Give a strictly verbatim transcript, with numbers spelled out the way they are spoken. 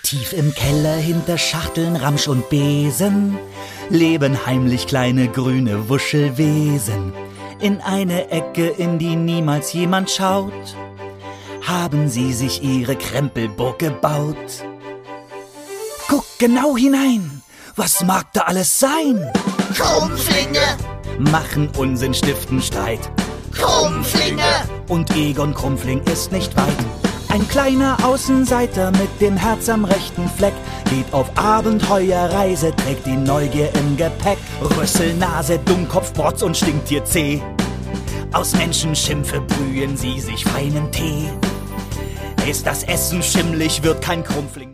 Tief im Keller hinter Schachteln, Ramsch und Besen leben heimlich kleine grüne Wuschelwesen. In eine Ecke, in die niemals jemand schaut, haben sie sich ihre Krempelburg gebaut. Guck genau hinein, was mag da alles sein? Krummflinge, Machen Unsinn, stiften Streit. Krummflinge, Und Egon Krummfling ist nicht weit. Ein kleiner Außenseiter mit dem Herz am rechten Fleck geht auf Abenteuerreise, trägt die Neugier im Gepäck. Rüsselnase, Dummkopf, Brotz und Stinktier zäh. Aus Menschenschimpfe brühen sie sich feinen Tee. Ist das Essen schimmlig, wird kein Krummfling